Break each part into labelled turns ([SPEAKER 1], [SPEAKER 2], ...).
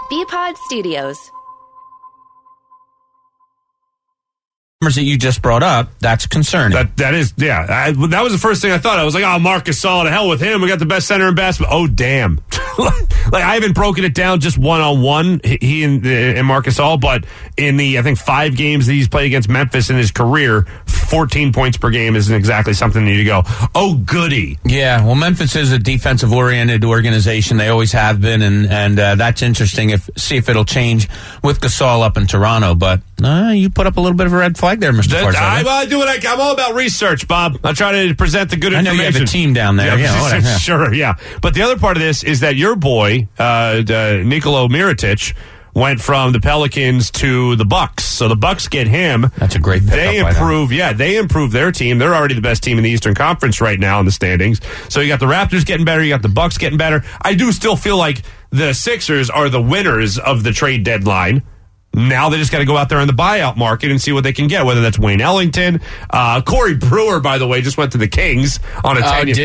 [SPEAKER 1] BPod Studios.
[SPEAKER 2] That you just brought up, that's concerning.
[SPEAKER 3] That is, yeah. That was the first thing I thought. I was like, Marc Gasol, to hell with him. We got the best center in basketball. Oh, damn. Like, I haven't broken it down just one-on-one, he and Marc Gasol, but in the, I think, 5 games that he's played against Memphis in his career, 14 points per game isn't exactly something that you go, oh, goody.
[SPEAKER 2] Yeah, well, Memphis is a defensive-oriented organization. They always have been, and that's interesting. See if it'll change with Gasol up in Toronto, but you put up a little bit of a red flag there, Mr. Farzad.
[SPEAKER 3] I do what I'm all about research, Bob. I try to present the good information.
[SPEAKER 2] I know you have a team down there.
[SPEAKER 3] Yeah. Sure, yeah. But the other part of this is that your boy, Nikola Mirotic, went from the Pelicans to the Bucks. So the Bucks get him.
[SPEAKER 2] That's a great pickup.
[SPEAKER 3] They improve their team. They're already the best team in the Eastern Conference right now in the standings. So you got the Raptors getting better. You got the Bucks getting better. I do still feel like the Sixers are the winners of the trade deadline. Now they just got to go out there in the buyout market and see what they can get, whether that's Wayne Ellington. Corey Brewer, by the way, just went to the Kings on a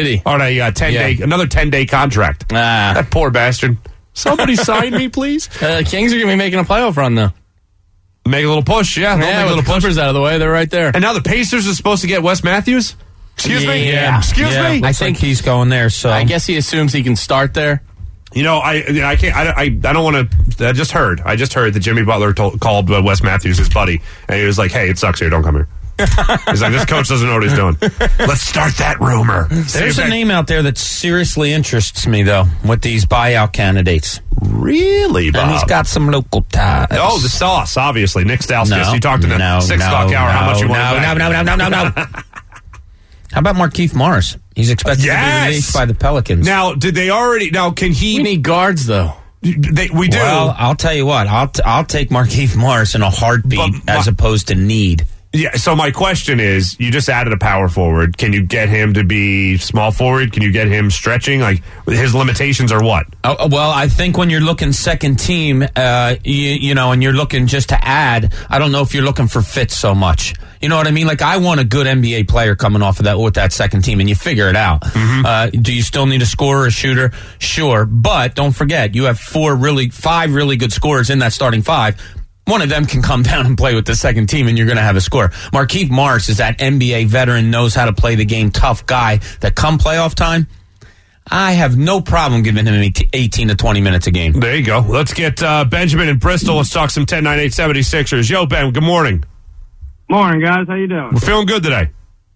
[SPEAKER 3] 10-day contract. That poor bastard. Somebody sign me, please.
[SPEAKER 4] The Kings are going to be making a playoff run, though.
[SPEAKER 3] Make a little push, yeah.
[SPEAKER 4] Make a little Clippers out of the way. They're right there.
[SPEAKER 3] And now the Pacers are supposed to get Wes Matthews? Excuse me?
[SPEAKER 2] Yeah.
[SPEAKER 3] Excuse me?
[SPEAKER 2] I think he's going there, so.
[SPEAKER 4] I guess he assumes he can start there.
[SPEAKER 3] You know, I can't. I don't want to. I just heard that Jimmy Butler called Wes Matthews his buddy, and he was like, "Hey, it sucks here. Don't come here." He's like, "This coach doesn't know what he's doing." Let's start that rumor.
[SPEAKER 2] There's a name out there that seriously interests me, though, with these buyout candidates.
[SPEAKER 3] Really, Bob?
[SPEAKER 2] And he's got some local ties.
[SPEAKER 3] Oh, the sauce, obviously. Nick Stauskas. You talked to the 6 o'clock hour. How much you want?
[SPEAKER 2] No. How about Markieff Morris? He's expected to be released by the Pelicans.
[SPEAKER 3] Now, did they already? Now, can he?
[SPEAKER 4] We need guards, though.
[SPEAKER 3] We do.
[SPEAKER 2] Well, I'll tell you what. I'll take Markieff Morris in a heartbeat as opposed to need.
[SPEAKER 3] Yeah, so my question is, you just added a power forward. Can you get him to be small forward? Can you get him stretching? Like, his limitations are what?
[SPEAKER 2] Well, I think when you're looking second team, you know, and you're looking just to add, I don't know if you're looking for fit so much. You know what I mean? Like, I want a good NBA player coming off of that with that second team, and you figure it out. Mm-hmm. Do you still need a scorer, a shooter? Sure, but don't forget, you have 5 really good scorers in that starting 5. One of them can come down and play with the second team, and you're going to have a score. Markieff Morris is that NBA veteran, knows how to play the game, tough guy that come playoff time, I have no problem giving him 18 to 20 minutes a game.
[SPEAKER 3] There you go. Let's get Benjamin in Bristol. Let's talk some 10-9-8 76ers. Yo, Ben, good morning.
[SPEAKER 5] Morning, guys. How you doing?
[SPEAKER 3] We're feeling good today.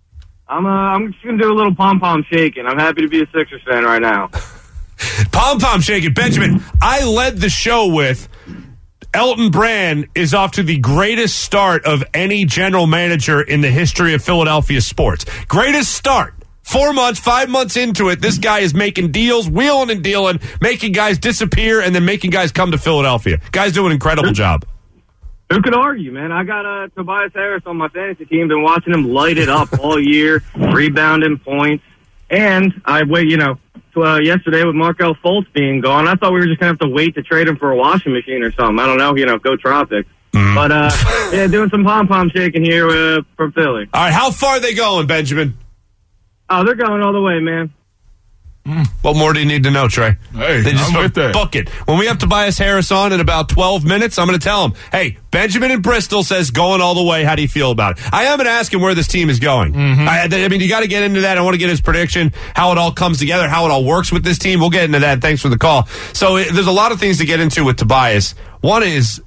[SPEAKER 5] I'm just going to do a little pom-pom shaking. I'm happy to be a Sixers fan right now.
[SPEAKER 3] Pom-pom shaking. Benjamin, I led the show with Elton Brand is off to the greatest start of any general manager in the history of Philadelphia sports. Greatest start. 4 months, 5 months into it, this guy is making deals, wheeling and dealing, making guys disappear, and then making guys come to Philadelphia. Guy's doing an incredible job.
[SPEAKER 5] Who could argue, man? I got Tobias Harris on my fantasy team. Been watching him light it up all year, rebounding points. And yesterday with Markelle Fultz being gone, I thought we were just going to have to wait to trade him for a washing machine or something. I don't know, go Tropics. But, doing some pom-pom shaking here from Philly.
[SPEAKER 3] All right, how far are they going, Benjamin?
[SPEAKER 5] Oh, they're going all the way, man.
[SPEAKER 3] What more do you need to know, Trey?
[SPEAKER 6] Hey,
[SPEAKER 3] they just
[SPEAKER 6] I'm with that.
[SPEAKER 3] Book it. When we have Tobias Harris on in about 12 minutes, I'm going to tell him, hey, Benjamin in Bristol says going all the way. How do you feel about it? I am going to ask him where this team is going. Mm-hmm. I mean, you got to get into that. I want to get his prediction, how it all comes together, how it all works with this team. We'll get into that. Thanks for the call. So there's a lot of things to get into with Tobias. One is,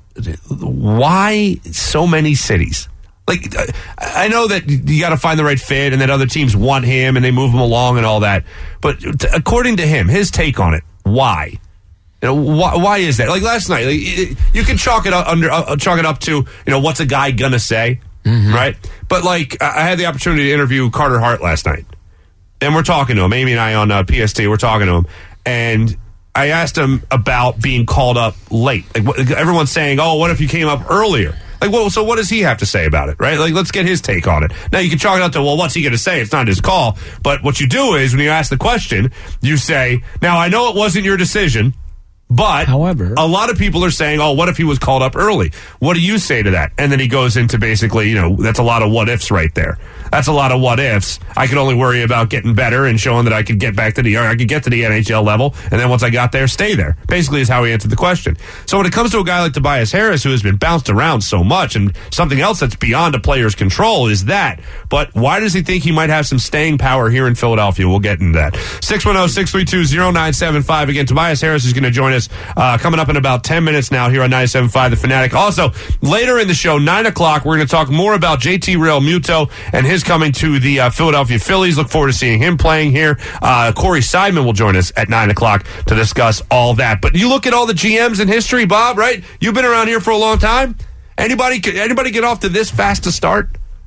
[SPEAKER 3] why so many cities? Like, I know that you got to find the right fit and that other teams want him and they move him along and all that. But according to him, his take on it, why? Why is that? Like last night, you can chalk it up to, what's a guy going to say, right? But like, I had the opportunity to interview Carter Hart last night. And we're talking to him. Amy and I on PST, we're talking to him. And I asked him about being called up late. Like, everyone's saying, oh, what if you came up earlier? Like, well, so what does he have to say about it, right? Like, let's get his take on it. Now, you can chalk it up to, well, what's he going to say? It's not his call. But what you do is, when you ask the question, you say, now, I know it wasn't your decision, But
[SPEAKER 2] However,
[SPEAKER 3] a lot of people are saying, oh, what if he was called up early? What do you say to that? And then he goes into basically, that's a lot of what ifs right there. That's a lot of what ifs. I could only worry about getting better and showing that I could get back to the NHL level. And then once I got there, stay there. Basically is how he answered the question. So when it comes to a guy like Tobias Harris, who has been bounced around so much, and something else that's beyond a player's control is that. But why does he think he might have some staying power here in Philadelphia? We'll get into that. 610-632-0975. Again, Tobias Harris is going to join us coming up in about 10 minutes now here on 97.5 The Fanatic. Also, later in the show, 9 o'clock, we're going to talk more about JT Realmuto and his coming to the Philadelphia Phillies. Look forward to seeing him playing here. Corey Seidman will join us at 9 o'clock to discuss all that. But you look at all the GMs in history, Bob, right? You've been around here for a long time. Anybody get off to this fast to start?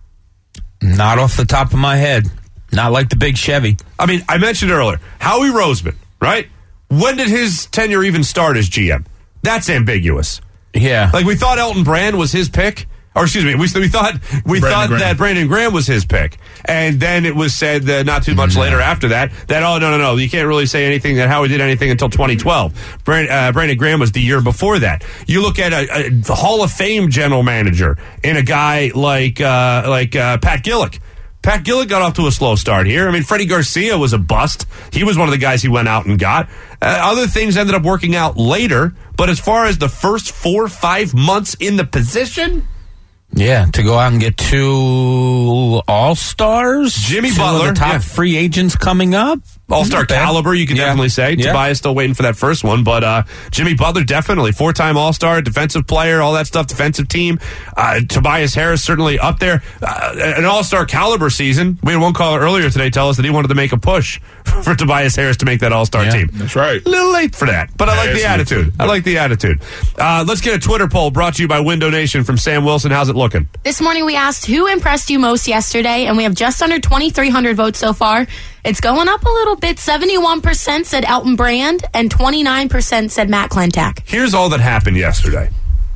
[SPEAKER 2] not off the top of my head. Not like the big Chevy.
[SPEAKER 3] I mean, I mentioned earlier, Howie Roseman, right? When did his tenure even start as GM? That's ambiguous.
[SPEAKER 2] Yeah.
[SPEAKER 3] Like, we thought Elton Brand was his pick. Or, excuse me, we thought that Brandon Graham was his pick. And then it was said that not too much later after that, oh, no, you can't really say anything that Howie did anything until 2012. Brandon Graham was the year before that. You look at a Hall of Fame general manager in a guy like Pat Gillick. Pat Gillick got off to a slow start here. I mean, Freddie Garcia was a bust. He was one of the guys he went out and got. Other things ended up working out later. But as far as the first 4 or 5 months in the position...
[SPEAKER 2] Yeah, to go out and get 2 All-Stars.
[SPEAKER 3] Jimmy
[SPEAKER 2] 2
[SPEAKER 3] Butler.
[SPEAKER 2] of the top free agents coming up.
[SPEAKER 3] All-star caliber, you can definitely say.
[SPEAKER 2] Yeah.
[SPEAKER 3] Tobias still waiting for that first one, but Jimmy Butler definitely 4-time All-Star, defensive player, all that stuff, defensive team. Tobias Harris certainly up there. An All-Star caliber season. We had one caller earlier today tell us that he wanted to make a push for Tobias Harris to make that All-Star team.
[SPEAKER 1] That's right.
[SPEAKER 3] A little late for that, but I like the attitude. I like the attitude. Let's get a Twitter poll brought to you by Window Nation from Sam Wilson. How's it looking?
[SPEAKER 6] This morning we asked who impressed you most yesterday, and we have just under 2,300 votes so far. It's going up a little bit. 71% said Elton Brand, and 29% said Matt Klentak.
[SPEAKER 3] Here's all that happened yesterday.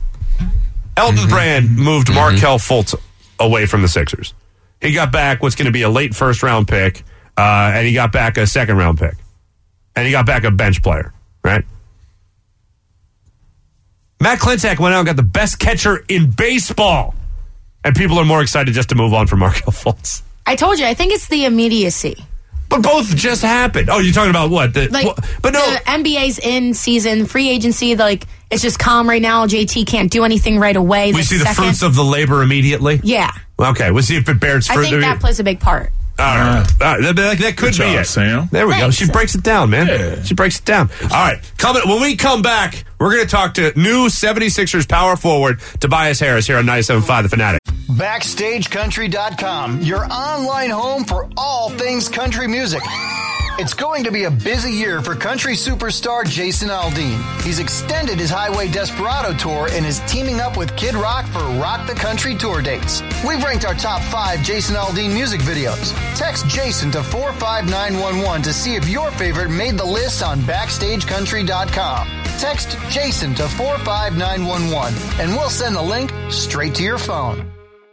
[SPEAKER 3] Elton Brand moved Markelle Fultz away from the Sixers. He got back what's going to be a late first-round pick, and he got back a second-round pick. And he got back a bench player, right? Matt Klentak went out and got the best catcher in baseball. And people are more excited just to move on from Markelle Fultz.
[SPEAKER 6] I told you, I think it's the immediacy.
[SPEAKER 3] But both just happened. Oh, you're talking about what? But no.
[SPEAKER 6] The NBA's in season, free agency, it's just calm right now. JT can't do anything right away.
[SPEAKER 3] We see the fruits of the labor immediately?
[SPEAKER 6] Yeah.
[SPEAKER 3] Okay, we'll see if it bears fruit.
[SPEAKER 6] I think that plays a big part.
[SPEAKER 3] All right. That could be it.
[SPEAKER 1] Sam.
[SPEAKER 3] There we go.
[SPEAKER 6] Thanks.
[SPEAKER 3] She breaks it down, man.
[SPEAKER 1] Yeah.
[SPEAKER 3] She breaks it down. All right. When we come back, we're going to talk to new 76ers power forward Tobias Harris here on 97.5 The Fanatic.
[SPEAKER 7] BackstageCountry.com, your online home for all things country music. It's going to be a busy year for country superstar Jason Aldean. He's extended his Highway Desperado tour and is teaming up with Kid Rock for Rock the Country tour dates. We've ranked our top 5 Jason Aldean music videos. Text Jason to 45911 to see if your favorite made the list on BackstageCountry.com. Text Jason to 45911 and we'll send the link straight to your phone.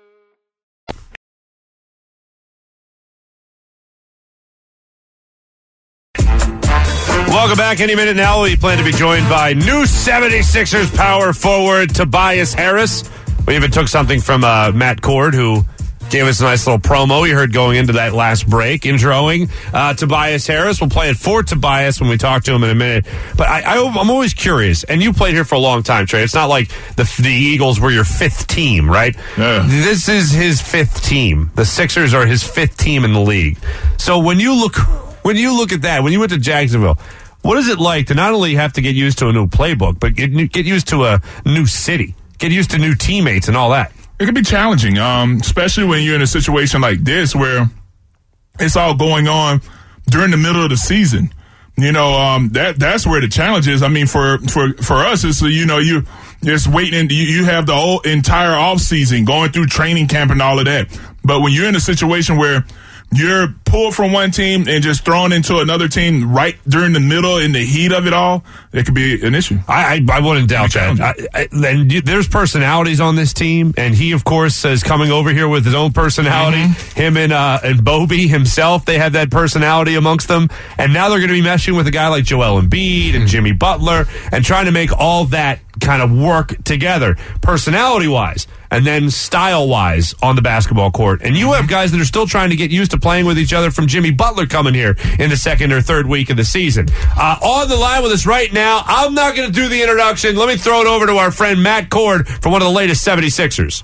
[SPEAKER 3] Welcome back. Any minute now, we plan to be joined by new 76ers power forward Tobias Harris. We even took something from Matt Cord, who gave us a nice little promo you heard going into that last break, introing Tobias Harris. We'll play it for Tobias when we talk to him in a minute. But I'm always curious, and you played here for a long time, Trey. It's not like the Eagles were your 5th team, right?
[SPEAKER 1] Yeah.
[SPEAKER 3] This is his 5th team. The Sixers are his 5th team in the league. So when you look at that, when you went to Jacksonville, what is it like to not only have to get used to a new playbook, but get used to a new city, get used to new teammates and all that?
[SPEAKER 1] It can be challenging, especially when you're in a situation like this where it's all going on during the middle of the season. You know, that's where the challenge is. I mean, for us, it's, you're just waiting. You have the whole entire off season going through training camp and all of that. But when you're in a situation where you're pulled from one team and just thrown into another team right during the middle in the heat of it all, it could be an issue.
[SPEAKER 3] I wouldn't doubt that. And there's personalities on this team, and he, of course, is coming over here with his own personality. Him and Bobby himself, they have that personality amongst them. And now they're going to be meshing with a guy like Joel Embiid and Jimmy Butler and trying to make all that kind of work together, personality-wise, and then style-wise on the basketball court. And you have guys that are still trying to get used to playing with each other, from Jimmy Butler coming here in the second or third week of the season. On the line with us right now, I'm not going to do the introduction. Let me throw it over to our friend Matt Cord from one of the latest 76ers.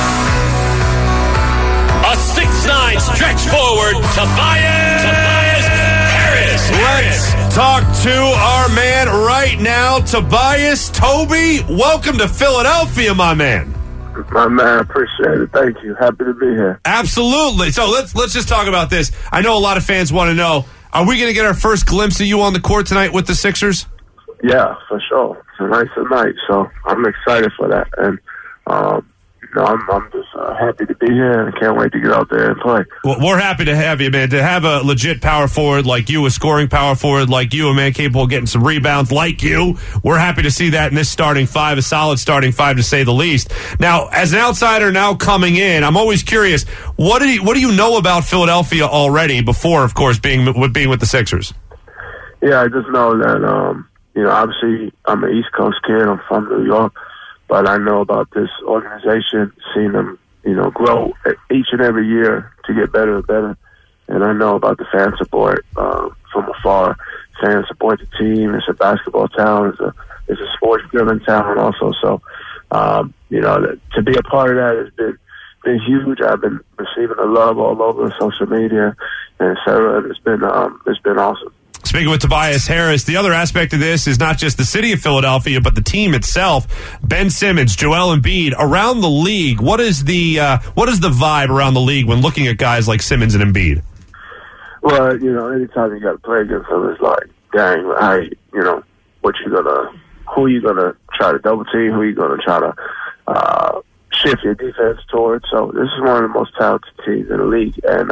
[SPEAKER 8] A 6'9" stretch forward, Tobias Harris.
[SPEAKER 3] Let's talk to our man right now, Tobias. Toby, welcome to Philadelphia, my man.
[SPEAKER 9] My man, appreciate it. Thank you. Happy to be here.
[SPEAKER 3] Absolutely. So let's just talk about this. I know a lot of fans want to know, are we going to get our first glimpse of you on the court tonight with the Sixers?
[SPEAKER 9] Yeah, for sure. Tonight's the night, so I'm excited for that. And, I'm just happy to be here and can't wait to get out there and play.
[SPEAKER 3] Well, we're happy to have you, man. To have a legit power forward like you, a scoring power forward like you, a man capable of getting some rebounds like you, we're happy to see that in this starting five, a solid starting five to say the least. Now, as an outsider now coming in, I'm always curious, what do you know about Philadelphia already before, of course, being with the Sixers?
[SPEAKER 9] Yeah, I just know that, obviously I'm an East Coast kid. I'm from New York. But I know about this organization, seeing them, grow each and every year to get better and better. And I know about the fan support from afar. Fans support the team. It's a basketball town. It's a sports-driven town also. So, to be a part of that has been huge. I've been receiving the love all over social media, and etc. It's been awesome.
[SPEAKER 3] Speaking with Tobias Harris, the other aspect of this is not just the city of Philadelphia, but the team itself. Ben Simmons, Joel Embiid, around the league. What is the vibe around the league when looking at guys like Simmons and Embiid?
[SPEAKER 9] Well, anytime you got to play against them, it's like, dang, who you gonna try to double team? Who you gonna try to shift your defense towards? So this is one of the most talented teams in the league, and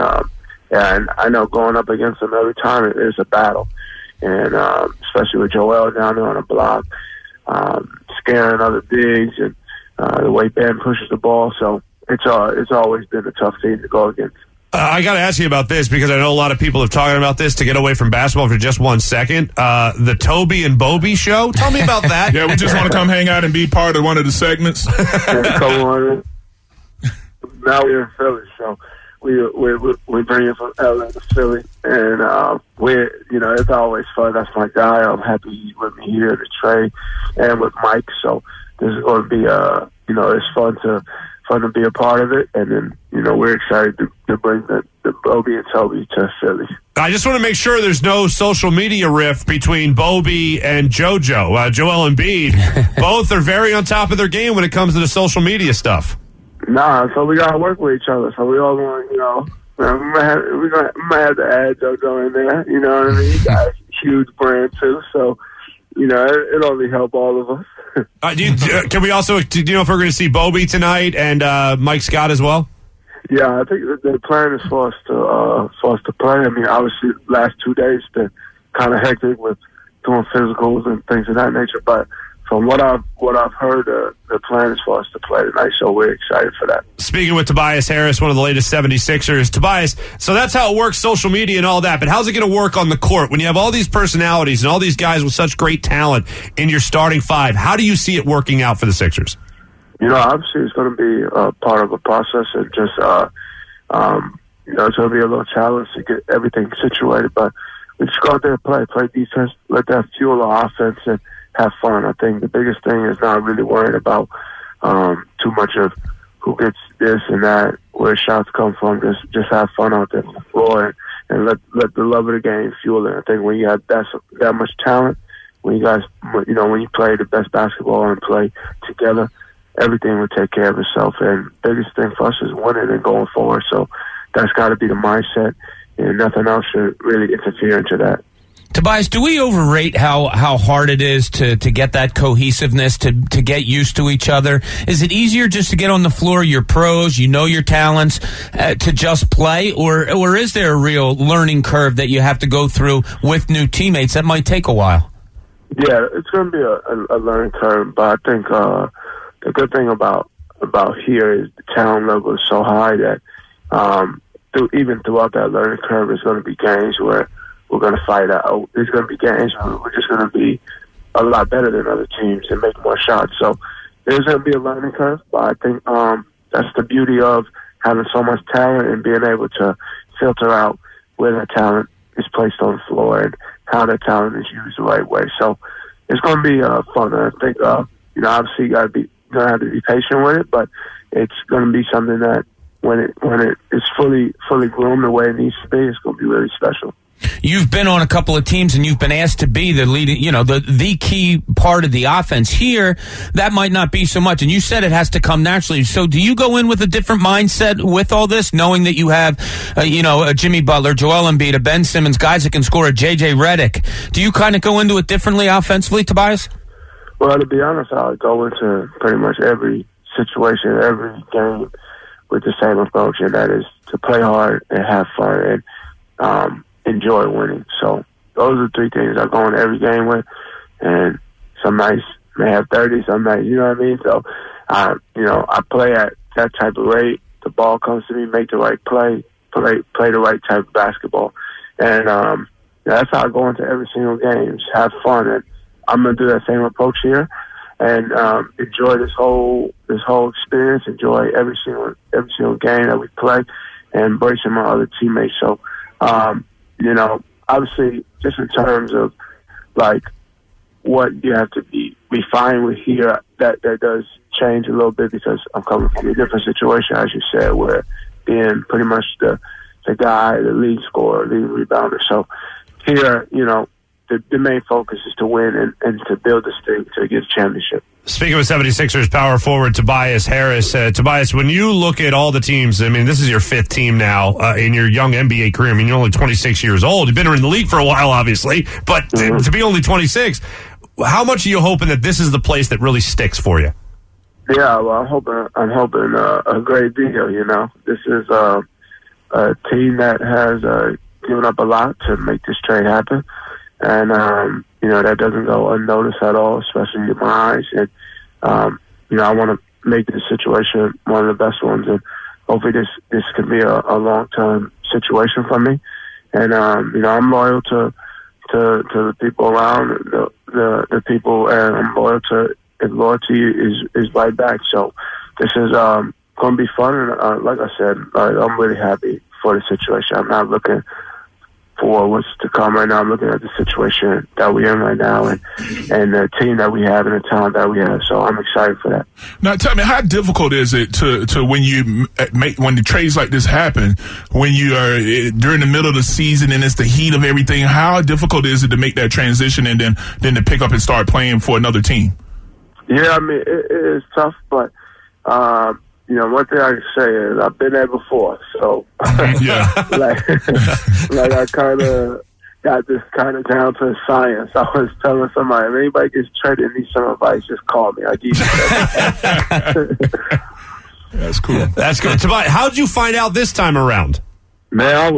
[SPEAKER 9] I know going up against them every time it is a battle. And especially with Joel down there on the block, scaring other bigs, and the way Ben pushes the ball. So it's always been a tough team to go against.
[SPEAKER 3] I got to ask you about this because I know a lot of people have talked about this, to get away from basketball for just 1 second. The Toby and Bobby show. Tell me about that.
[SPEAKER 1] Yeah, we just want to come hang out and be part of one of the segments.
[SPEAKER 9] Come on. Now we're in Philly, so we bring it from LA to Philly, and it's always fun. That's my guy. I'm happy he's with me here to Trey and with Mike. So this is going to be it's fun to be a part of it, and then we're excited to bring the Bobby and Toby to Philly.
[SPEAKER 3] I just want to make sure there's no social media rift between Bobby and Joel Embiid. Both are very on top of their game when it comes to the social media stuff.
[SPEAKER 9] Nah, so we gotta work with each other. So we all want, we might have to add JoJo in there. You know what I mean? He got a huge brand too, so it only help all of us.
[SPEAKER 3] Can we also? Do you know if we're going to see Bobby tonight and Mike Scott as well?
[SPEAKER 9] Yeah, I think the plan is for us to play. I mean, obviously, last 2 days been kind of hectic with doing physicals and things of that nature, but from what I've heard, the plan is for us to play tonight, so we're excited for that.
[SPEAKER 3] Speaking with Tobias Harris, one of the latest 76ers. Tobias, so that's how it works, social media and all that, but how's it going to work on the court? When you have all these personalities and all these guys with such great talent in your starting five, how do you see it working out for the Sixers?
[SPEAKER 9] Obviously it's going to be part of a process, and just, it's going to be a little challenge to get everything situated, but we just go out there and play defense, let that fuel our offense, and have fun. I think the biggest thing is not really worrying about too much of who gets this and that, where shots come from. Just have fun out there on the floor and let the love of the game fuel it. I think when you have that much talent, when you guys, when you play the best basketball and play together, everything will take care of itself. And the biggest thing for us is winning and going forward. So that's got to be the mindset, and nothing else should really interfere into that.
[SPEAKER 2] Tobias, do we overrate how hard it is to get that cohesiveness, to get used to each other? Is it easier just to get on the floor, you're pros, your talents, to just play? Or is there a real learning curve that you have to go through with new teammates that might take a while?
[SPEAKER 9] Yeah, it's going to be a learning curve, but I think the good thing about here is the talent level is so high that even throughout that learning curve, there's going to be games where we're going to fight out. There's going to be games where we're just going to be a lot better than other teams and make more shots. So there's going to be a learning curve, but I think that's the beauty of having so much talent and being able to filter out where that talent is placed on the floor and how that talent is used the right way. So it's going to be fun. I think obviously you got to have to be patient with it, but it's going to be something that when it is fully groomed the way it needs to be, it's going to be really special.
[SPEAKER 2] You've been on a couple of teams and you've been asked to be the leading, the key part of the offense. Here, that might not be so much. And you said it has to come naturally. So do you go in with a different mindset with all this, knowing that you have, a Jimmy Butler, Joel Embiid, a Ben Simmons, guys that can score, a JJ Redick? Do you kind of go into it differently offensively, Tobias?
[SPEAKER 9] Well, to be honest, I go into pretty much every situation, every game with the same approach, and that is to play hard and have fun and enjoy winning. So those are three things I go into every game with, and some nights may have 30, some nights, you know what I mean? So, I play at that type of rate. The ball comes to me, make the right play the right type of basketball. And that's how I go into every single game, just have fun. And I'm going to do that same approach here and enjoy this whole experience, enjoy every single game that we play, and embracing my other teammates. So, obviously, just in terms of like what you have to be fine with here, that does change a little bit because I'm coming from a different situation, as you said, where being pretty much the guy, the lead scorer, lead rebounder. So here, the main focus is to win and to build this thing to get a championship.
[SPEAKER 3] Speaking of 76ers power forward Tobias Harris, Tobias, when you look at all the teams, I mean, this is your fifth team now in your young NBA career. I mean, you're only 26 years old. You've been in the league for a while, obviously, but to be only 26, how much are you hoping that this is the place that really sticks for you?
[SPEAKER 9] Yeah, well, I'm hoping a great deal. This is a team that has given up a lot to make this trade happen. And, that doesn't go unnoticed at all, especially in my eyes. And, I want to make this situation one of the best ones. And hopefully this can be a long-term situation for me. And, I'm loyal to the people around, the people, and I'm loyal to, and loyalty is right back. So this is going to be fun. And like I said, I'm really happy for the situation. I'm not looking for what's to come right now. I'm looking at the situation that we're in right now and the team that we have and the talent that we have. So I'm excited for that.
[SPEAKER 1] Now, tell me, how difficult is it to when you when the trades like this happen, when you are during the middle of the season and it's the heat of everything? How difficult is it to make that transition and then to pick up and start playing for another team?
[SPEAKER 9] Yeah, I mean, it is tough, but one thing I can say is I've been there before, so
[SPEAKER 1] yeah,
[SPEAKER 9] like I kind of got this kind of down to science. I was telling somebody, if anybody gets traded and needs some advice, just call me. I give you that.
[SPEAKER 1] That's cool.
[SPEAKER 3] That's good. Tobias, how did you find out this time around?
[SPEAKER 9] Man, I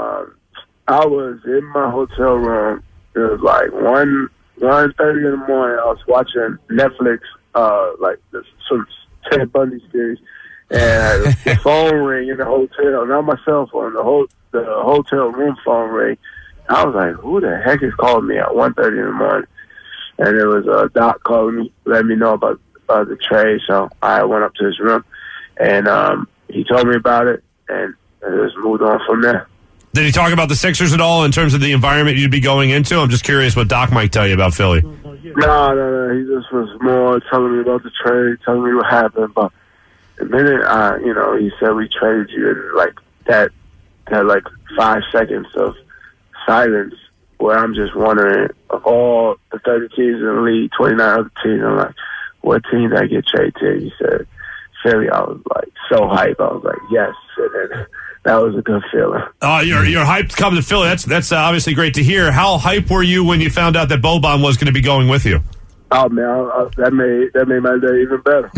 [SPEAKER 9] was in my hotel room. It was like 1:30 in the morning. I was watching Netflix, like this sort of Ted Bundy series, and the phone ring in the hotel, not my cell phone, the hotel room phone ring. I was like, who the heck is calling me at 1:30 in the morning? And it was Doc calling me, letting me know about the trade. So I went up to his room, and he told me about it, and it just moved on from there.
[SPEAKER 3] Did he talk about the Sixers at all in terms of the environment you'd be going into? I'm just curious what Doc might tell you about Philly.
[SPEAKER 9] No. He just was more telling me about the trade, telling me what happened. But the minute, he said we traded you, and like that like 5 seconds of silence where I'm just wondering, of all the 30 teams in the league, 29 other teams, I'm like, what team did I get traded to? He said, Philly. I was like so hyped. I was like, yes. And that was a good feeling.
[SPEAKER 3] You're hyped to come to Philly. That's obviously great to hear. How hyped were you when you found out that Boban was going to be going with you?
[SPEAKER 9] Oh man, that made my day even better.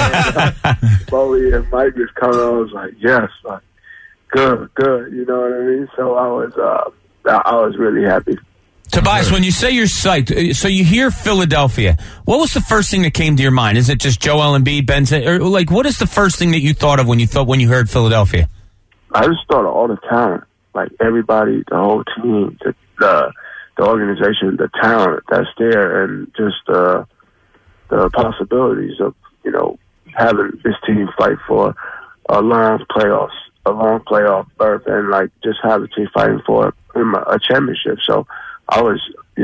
[SPEAKER 9] Bowie and Mike was coming on. I was like, yes, good. You know what I mean? So I was really happy.
[SPEAKER 2] Tobias, when you say you're psyched, so you hear Philadelphia, what was the first thing that came to your mind? Is it just Joel Embiid, Ben Simmons, or like what is the first thing that you thought of when you heard Philadelphia?
[SPEAKER 9] I just thought of all the talent, like everybody, the whole team, the organization, the talent that's there, and just the possibilities of having this team fight for a long playoff berth, and like just have the team fighting for a championship. So I was,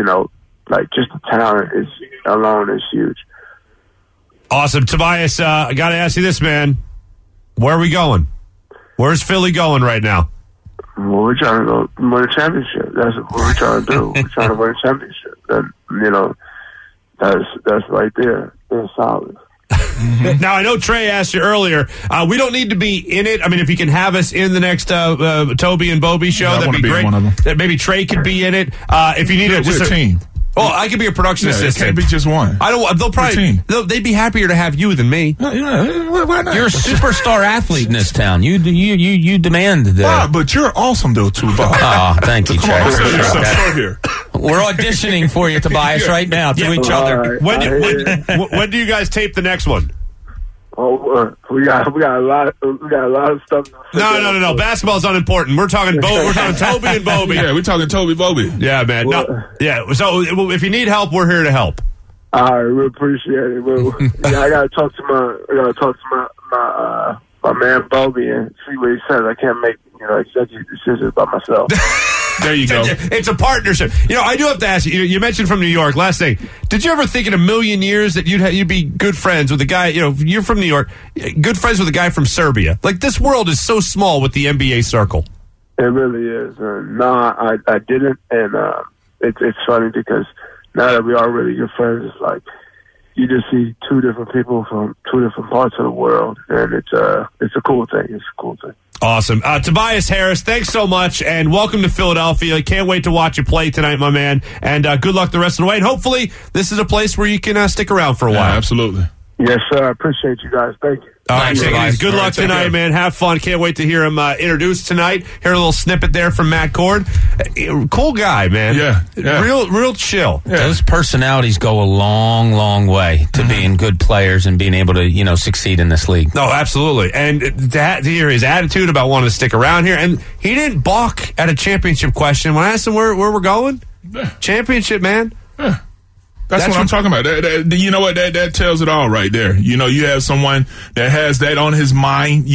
[SPEAKER 9] like just the talent alone is huge.
[SPEAKER 3] Awesome. Tobias, I got to ask you this, man. Where are we going? Where's Philly going right now?
[SPEAKER 9] Well, we're trying to go win a championship. That's what we're trying to do. We're trying to win a championship. And, that's right there. It's solid.
[SPEAKER 3] Now, I know Trey asked you earlier. We don't need to be in it. I mean, if you can have us in the next Toby and Bobby show, that'd be great. That maybe Trey could be in it. If you need
[SPEAKER 1] just a team.
[SPEAKER 3] Oh, I could be a production assistant.
[SPEAKER 1] It can't be just one.
[SPEAKER 3] I don't. They'd be happier to have you than me.
[SPEAKER 1] Why not?
[SPEAKER 2] You're a superstar athlete in this town. You demand that.
[SPEAKER 1] Bob, but you're awesome though too, Bob.
[SPEAKER 2] Oh, thank you, Trey.
[SPEAKER 1] Here.
[SPEAKER 2] We're auditioning for you, Tobias, right now to each other.
[SPEAKER 9] Right.
[SPEAKER 3] When do you guys tape the next one?
[SPEAKER 9] Oh, we got a lot of stuff.
[SPEAKER 3] No. Basketball's unimportant. We're talking Toby and Bobby.
[SPEAKER 1] Yeah, we're talking Toby Bobby.
[SPEAKER 3] Yeah, man. So if you need help, we're here to help.
[SPEAKER 9] All right, we appreciate it. I gotta talk to my man Bobby and see what he says. I can't make executive decisions by myself.
[SPEAKER 1] There you go.
[SPEAKER 3] It's a partnership. I do have to ask you. You mentioned from New York. Last thing, did you ever think in a million years that you'd be good friends with a guy? You're from New York, good friends with a guy from Serbia. Like this world is so small with the NBA circle.
[SPEAKER 9] It really is. No, I didn't, and it's funny because now that we are really good friends, it's like you just see two different people from two different parts of the world, and it's a cool thing. It's a cool thing.
[SPEAKER 3] Awesome. Tobias Harris, thanks so much, and welcome to Philadelphia. Can't wait to watch you play tonight, my man, and good luck the rest of the way. And hopefully this is a place where you can stick around for a while.
[SPEAKER 1] Absolutely.
[SPEAKER 9] Yes, sir. I appreciate you guys. Thank you.
[SPEAKER 3] All right, Tobias. Good luck tonight, man. Have fun. Can't wait to hear him introduced tonight. Hear a little snippet there from Matt Cord. Cool guy, man.
[SPEAKER 1] Yeah.
[SPEAKER 3] Real chill.
[SPEAKER 2] Yeah. Those personalities go a long, long way to being good players and being able to, succeed in this league.
[SPEAKER 3] No, absolutely. And to hear his attitude about wanting to stick around here, and he didn't balk at a championship question. When I asked him where we're going, championship, man.
[SPEAKER 1] Yeah. That's what I'm talking about. You know what? That tells it all right there. You have someone that has that on his mind,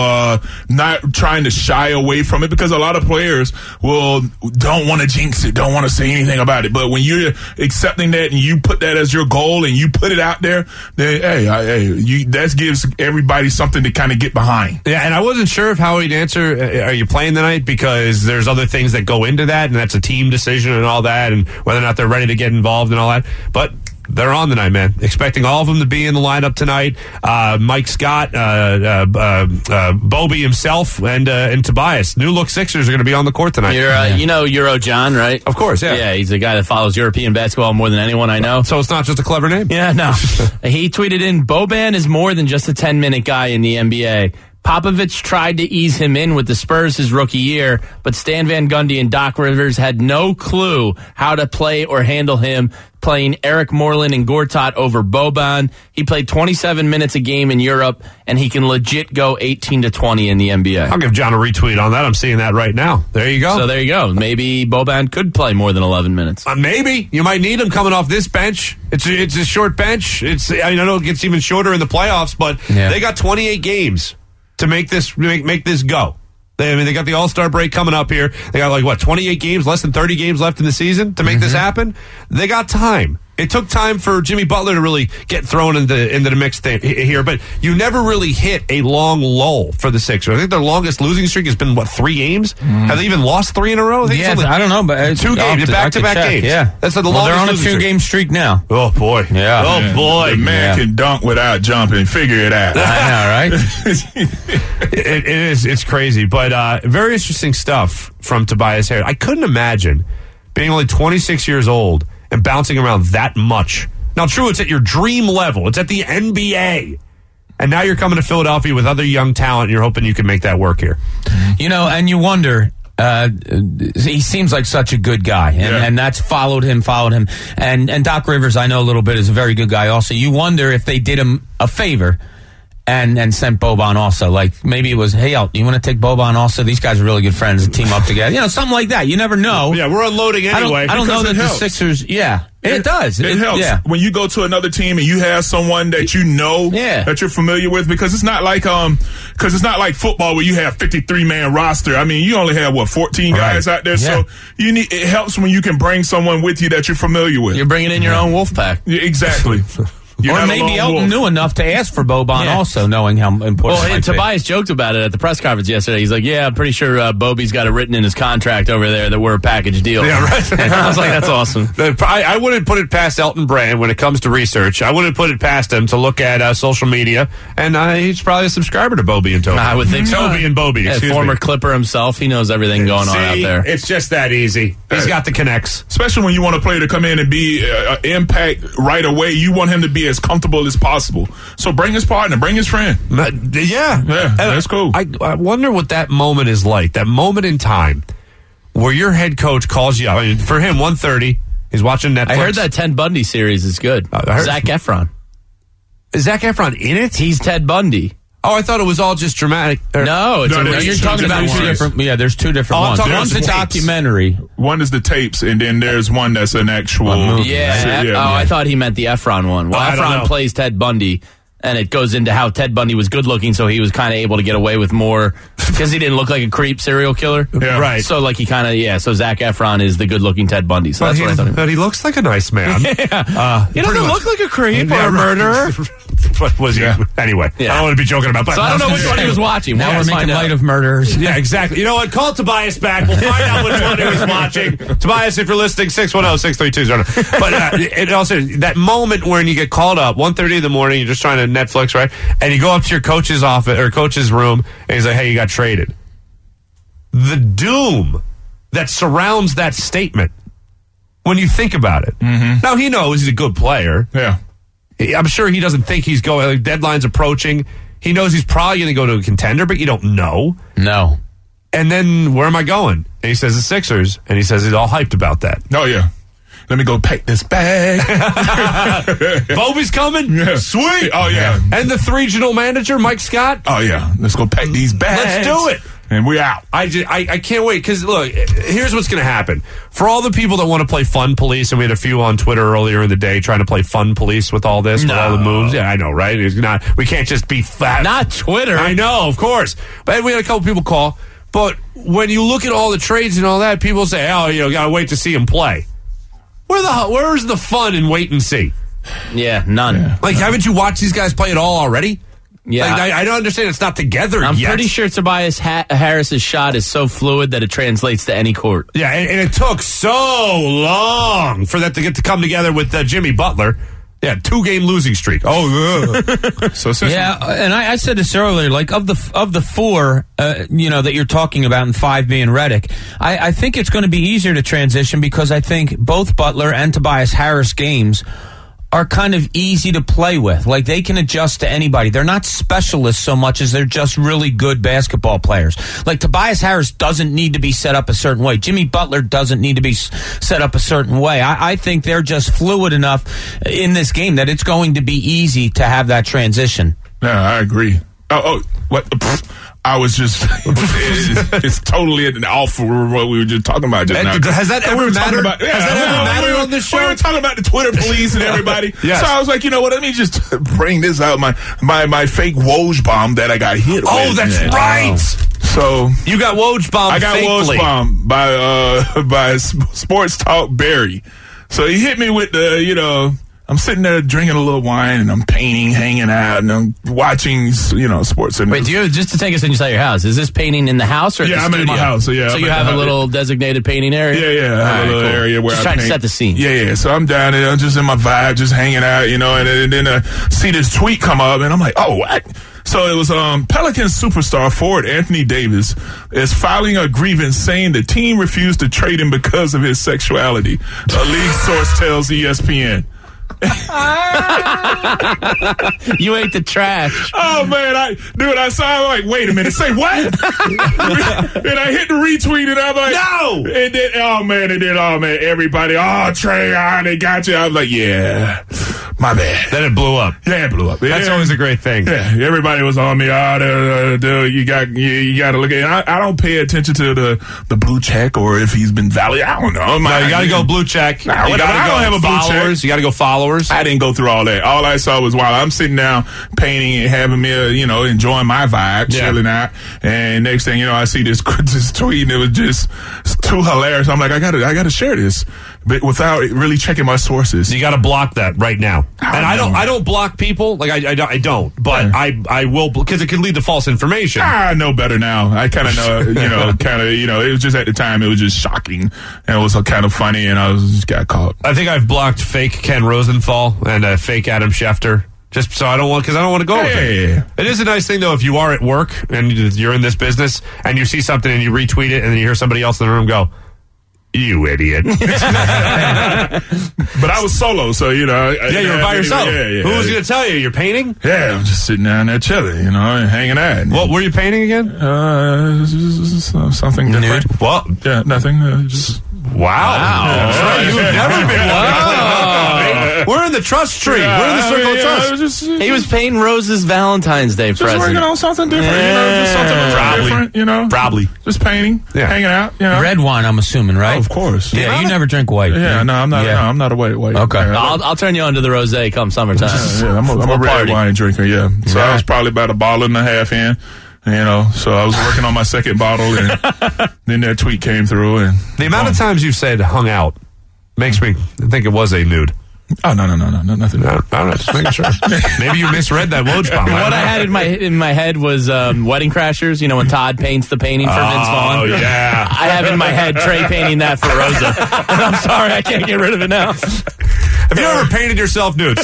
[SPEAKER 1] not trying to shy away from it, because a lot of players don't want to jinx it, don't want to say anything about it. But when you're accepting that and you put that as your goal and you put it out there, then, that gives everybody something to kind of get behind.
[SPEAKER 3] Yeah, and I wasn't sure of how he'd answer, are you playing tonight? Because there's other things that go into that, and that's a team decision and all that, and whether or not they're ready to get involved and all that. But they're on tonight, man. Expecting all of them to be in the lineup tonight. Mike Scott, Bobby himself, and Tobias. New look Sixers are going to be on the court tonight.
[SPEAKER 4] You know Euro John, right?
[SPEAKER 3] Of course, yeah.
[SPEAKER 4] Yeah, he's the guy that follows European basketball more than anyone I know.
[SPEAKER 3] So it's not just a clever name?
[SPEAKER 4] Yeah, no. He tweeted in, Boban is more than just a 10-minute guy in the NBA. Popovich tried to ease him in with the Spurs his rookie year, but Stan Van Gundy and Doc Rivers had no clue how to play or handle him, playing Eric Moreland and Gortat over Boban. He played 27 minutes a game in Europe, and he can legit go 18 to 20 in the NBA.
[SPEAKER 3] I'll give John a retweet on that. I'm seeing that right now. There you go.
[SPEAKER 4] So there you go. Maybe Boban could play more than 11 minutes.
[SPEAKER 3] Maybe. You might need him coming off this bench. It's a short bench. I know it gets even shorter in the playoffs, but they got 28 games to make this go. They got the All-Star break coming up here. They got 28 games, less than 30 games left in the season to make this happen. They got time. It took time for Jimmy Butler to really get thrown into the mix here, but you never really hit a long lull for the Sixers. I think their longest losing streak has been, 3 games? Have they even lost 3 in a row?
[SPEAKER 2] I don't know, but
[SPEAKER 3] 2 games, back-to-back games.
[SPEAKER 2] Yeah.
[SPEAKER 3] That's the
[SPEAKER 2] longest. They're on a
[SPEAKER 3] losing
[SPEAKER 2] 2-game streak now.
[SPEAKER 3] Oh, boy.
[SPEAKER 2] Yeah.
[SPEAKER 3] Oh, boy.
[SPEAKER 1] The man can dunk without jumping. Figure it out.
[SPEAKER 2] I know, right?
[SPEAKER 3] It is. It's crazy, but very interesting stuff from Tobias Harris. I couldn't imagine being only 26 years old and bouncing around that much. Now, true, it's at your dream level. It's at the NBA. And now you're coming to Philadelphia with other young talent, and you're hoping you can make that work here.
[SPEAKER 2] And you wonder, He seems like such a good guy, and that's followed him. And Doc Rivers, I know a little bit, is a very good guy also. You wonder if they did him a favor and sent Boban also. Like, maybe it was, hey, you want to take Boban also? These guys are really good friends and team up together. You know, something like that. You never know.
[SPEAKER 3] Yeah, we're unloading anyway.
[SPEAKER 2] I don't know that the Sixers, it does.
[SPEAKER 1] It helps.
[SPEAKER 2] Yeah.
[SPEAKER 1] When you go to another team and you have someone that you know that you're familiar with, because it's not like football where you have 53-man roster. I mean, you only have 14 guys out there. Yeah. So it helps when you can bring someone with you that you're familiar with.
[SPEAKER 4] You're bringing in your own wolf pack.
[SPEAKER 1] Yeah, exactly.
[SPEAKER 2] Or maybe Elton knew enough to ask for Boban also, knowing how important it might be.
[SPEAKER 4] Tobias joked about it at the press conference yesterday. He's like, I'm pretty sure Bobby's got it written in his contract over there that we're a package deal.
[SPEAKER 3] Yeah, right.
[SPEAKER 4] I was like, that's awesome.
[SPEAKER 3] I wouldn't put it past Elton Brand when it comes to research. I wouldn't put it past him to look at social media, and he's probably a subscriber to Bobby and Toby.
[SPEAKER 4] I would think so.
[SPEAKER 3] Toby and Bobby,
[SPEAKER 4] former Clipper himself. He knows everything going on out there.
[SPEAKER 3] It's just that easy. He's got the connects.
[SPEAKER 1] Especially when you want a player to come in and be impact right away. You want him to be as comfortable as possible. So bring his partner, bring his friend.
[SPEAKER 3] Yeah,
[SPEAKER 1] that's cool.
[SPEAKER 3] I wonder what that moment is like, that moment in time where your head coach calls you up. I mean, for him, 1:30, he's watching Netflix.
[SPEAKER 4] I heard that Ted Bundy series is good. Zac Efron.
[SPEAKER 3] Is Zac Efron in it?
[SPEAKER 4] He's Ted Bundy.
[SPEAKER 3] Oh, I thought it was all just dramatic.
[SPEAKER 4] No,
[SPEAKER 2] you're talking about two different. Yeah, there's two different ones. One's a documentary.
[SPEAKER 1] One is the tapes, and then there's one that's an actual movie.
[SPEAKER 4] I thought he meant the Efron one. Well, Efron plays Ted Bundy, and it goes into how Ted Bundy was good looking, so he was kind of able to get away with more because he didn't look like a creep serial killer.
[SPEAKER 1] Yeah.
[SPEAKER 3] Right.
[SPEAKER 4] So like he kind of so Zac Efron is the good looking Ted Bundy. So that's what I thought.
[SPEAKER 3] But he looks like a nice man.
[SPEAKER 4] He doesn't look like a creep or a murderer.
[SPEAKER 3] What was he? Anyway, I don't want to be joking about. But
[SPEAKER 4] so I don't know which one he was watching.
[SPEAKER 2] Now we're making light of murderers.
[SPEAKER 3] Yeah, exactly. You know what? Call Tobias back. We'll find out which one he was watching. Tobias, if you're listening, 610-632-0. But it also that moment when you get called up, 1:30 in the morning, you're just trying to Netflix, right? And you go up to your coach's office or coach's room, and he's like, "Hey, you got traded." The doom that surrounds that statement when you think about it. Mm-hmm. Now he knows he's a good player.
[SPEAKER 1] Yeah.
[SPEAKER 3] I'm sure he doesn't think he's going. Like, deadline's approaching. He knows he's probably going to go to a contender, but you don't know.
[SPEAKER 2] No.
[SPEAKER 3] And then where am I going? And he says the Sixers, and he says he's all hyped about that.
[SPEAKER 1] Oh yeah. Let me go pack this bag.
[SPEAKER 3] Bobby's coming?
[SPEAKER 1] Yeah.
[SPEAKER 3] Sweet.
[SPEAKER 1] Oh yeah.
[SPEAKER 3] And the regional manager, Mike Scott?
[SPEAKER 1] Oh yeah. Let's go pack these bags.
[SPEAKER 3] Let's do it.
[SPEAKER 1] And we're out.
[SPEAKER 3] I can't wait because, look, here's what's going to happen. For all the people that want to play fun police, and we had a few on Twitter earlier in the day trying to play fun police with all this, with all the moves. Yeah, I know, right? We can't just be fat.
[SPEAKER 4] Not Twitter.
[SPEAKER 3] I know, of course. But we had a couple people call. But when you look at all the trades and all that, people say, got to wait to see him play. Where's the fun in wait and see?
[SPEAKER 4] Yeah, none. Yeah.
[SPEAKER 3] Like, haven't you watched these guys play it all already?
[SPEAKER 4] Yeah,
[SPEAKER 3] like, I don't understand. It's not together
[SPEAKER 4] I'm
[SPEAKER 3] yet.
[SPEAKER 4] pretty sure Tobias Harris's shot is so fluid that it translates to any court.
[SPEAKER 3] Yeah, and it took so long for that to get to come together with Jimmy Butler. Yeah, 2-game losing streak. Oh,
[SPEAKER 2] so and I said this earlier. Like of the four, that you're talking about, and 5 being Redick, I think it's going to be easier to transition because I think both Butler and Tobias Harris games are kind of easy to play with. Like, they can adjust to anybody. They're not specialists so much as they're just really good basketball players. Like, Tobias Harris doesn't need to be set up a certain way. Jimmy Butler doesn't need to be set up a certain way. I think they're just fluid enough in this game that it's going to be easy to have that transition.
[SPEAKER 1] Yeah, I agree. What? I was just, it's totally off for what we were just talking about just now.
[SPEAKER 3] Has that ever mattered? On this show?
[SPEAKER 1] We were talking about the Twitter police and everybody. Yes. So I was like, you know what, let me just bring this out, my fake Woj bomb that I got hit with.
[SPEAKER 3] Oh, that's right.
[SPEAKER 1] So
[SPEAKER 3] you got Woj bomb.
[SPEAKER 1] I got Woj bomb by Sports Talk Barry. So he hit me with the, I'm sitting there drinking a little wine, and I'm painting, hanging out, and I'm watching, sports.
[SPEAKER 4] Wait, just to take us inside your house, is this painting in the house or at the studio?
[SPEAKER 1] I'm in my house. So
[SPEAKER 4] you have a little designated painting area?
[SPEAKER 1] Yeah. I have a little area where
[SPEAKER 4] just
[SPEAKER 1] I
[SPEAKER 4] trying
[SPEAKER 1] paint.
[SPEAKER 4] to set the scene.
[SPEAKER 1] Yeah. So I'm down there, I'm just in my vibe, just hanging out, and then I see this tweet come up, and I'm like, oh, what? So it was Pelicans superstar forward Anthony Davis is filing a grievance saying the team refused to trade him because of his sexuality. A league source tells ESPN.
[SPEAKER 4] You ate the trash.
[SPEAKER 1] Oh man, I saw like, wait a minute, say what? And I hit the retweet and I'm like,
[SPEAKER 3] No!
[SPEAKER 1] And then, everybody, Trey, they got you. I was like, yeah, my bad.
[SPEAKER 3] Then it blew up.
[SPEAKER 1] Yeah, it blew up.
[SPEAKER 3] That's always a great thing.
[SPEAKER 1] Yeah, everybody was on me. Dude, you got to look at it. I don't pay attention to the blue check or if he's been valid. I don't know.
[SPEAKER 3] No, you got to go blue check.
[SPEAKER 1] Nah,
[SPEAKER 3] you
[SPEAKER 1] whatever. I don't have a blue
[SPEAKER 3] followers.
[SPEAKER 1] check.
[SPEAKER 3] You got to go followers.
[SPEAKER 1] I didn't go through all that. All I saw was while I'm sitting down painting and having me, enjoying my vibe, chilling out. And next thing you know, I see this tweet and it was just too hilarious. I'm like, I gotta share this, but without really checking my sources.
[SPEAKER 3] You got to block that right now. And I don't block people. Like I don't, but I will, because it could lead to false information.
[SPEAKER 1] I know better now. I kind of know, it was just at the time, it was just shocking and it was kind of funny and I just got caught.
[SPEAKER 3] I think I've blocked fake Ken Rosenthal and fake Adam Schefter. Just so I don't want to go with it.
[SPEAKER 1] Yeah.
[SPEAKER 3] It is a nice thing, though, if you are at work and you're in this business and you see something and you retweet it and then you hear somebody else in the room go, you idiot.
[SPEAKER 1] But I was solo, so,
[SPEAKER 3] you were by yourself.
[SPEAKER 1] Yeah.
[SPEAKER 3] Who was going to tell you? You're painting?
[SPEAKER 1] Yeah, I'm just sitting down there chilling, and hanging out.
[SPEAKER 3] What were you painting again?
[SPEAKER 1] Something different.
[SPEAKER 3] Nude? What?
[SPEAKER 1] Yeah, nothing. Just...
[SPEAKER 3] Wow.
[SPEAKER 1] Yeah.
[SPEAKER 3] You've never been We're in the trust tree. We're in the circle of trust.
[SPEAKER 4] He was painting Rose's Valentine's Day present.
[SPEAKER 1] Just working on something different, just something different,
[SPEAKER 3] Probably.
[SPEAKER 1] Just painting, hanging out,
[SPEAKER 2] Red wine, I'm assuming, right?
[SPEAKER 1] Oh, of course.
[SPEAKER 2] Yeah, you never drink white.
[SPEAKER 1] Yeah, no, I'm not. Yeah. No, I'm not a white.
[SPEAKER 2] Okay.
[SPEAKER 4] I'll turn you on to the rosé come summertime.
[SPEAKER 1] Yeah, I'm a red wine drinker, yeah. So I was probably about a bottle and a half in. So I was working on my second bottle, and then that tweet came through. And
[SPEAKER 3] the amount of times you've said "hung out" makes me think it was a nude.
[SPEAKER 1] Oh no, nothing.
[SPEAKER 3] I'm just making sure. Maybe you misread that Woj bomb.
[SPEAKER 4] What I had in my head was Wedding Crashers. When Todd paints the painting for Vince Vaughn.
[SPEAKER 3] Oh yeah.
[SPEAKER 4] I have in my head Trey painting that for Rosa, and I'm sorry I can't get rid of it now.
[SPEAKER 3] Have you ever painted yourself nude?